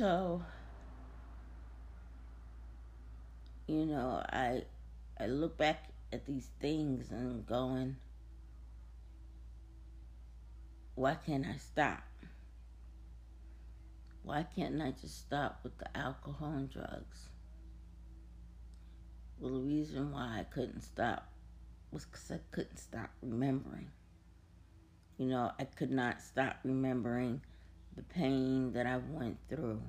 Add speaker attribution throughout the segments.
Speaker 1: So, I look back at these things and going, why can't I stop? Why can't I just stop with the alcohol and drugs? Well, the reason why I couldn't stop was because I couldn't stop remembering. I could not stop remembering the pain that I went through.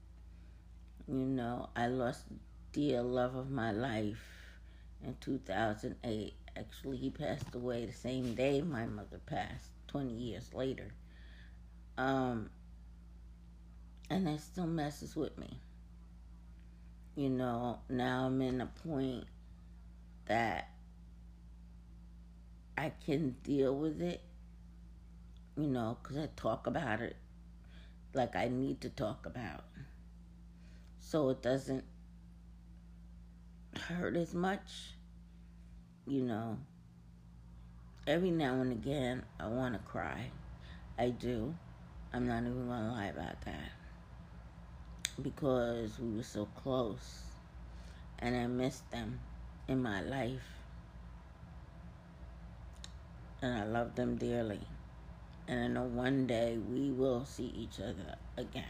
Speaker 1: I lost the dear love of my life in 2008. Actually, he passed away the same day my mother passed, 20 years later. And that still messes with me. Now I'm in a point that I can deal with it, because I talk about it like I need to talk about. So it doesn't hurt as much, Every now and again, I want to cry. I do. I'm not even going to lie about that. Because we were so close. And I missed them in my life. And I love them dearly. And I know one day we will see each other again.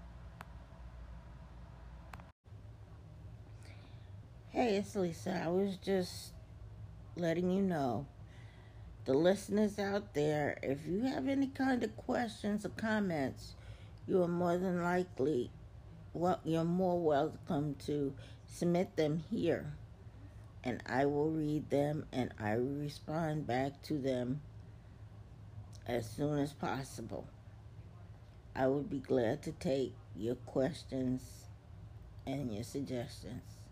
Speaker 1: Hey, it's Lisa. I was just letting you know, the listeners out there, if you have any kind of questions or comments, you are more than likely, you're more welcome to submit them here. And I will read them and I will respond back to them as soon as possible. I would be glad to take your questions and your suggestions.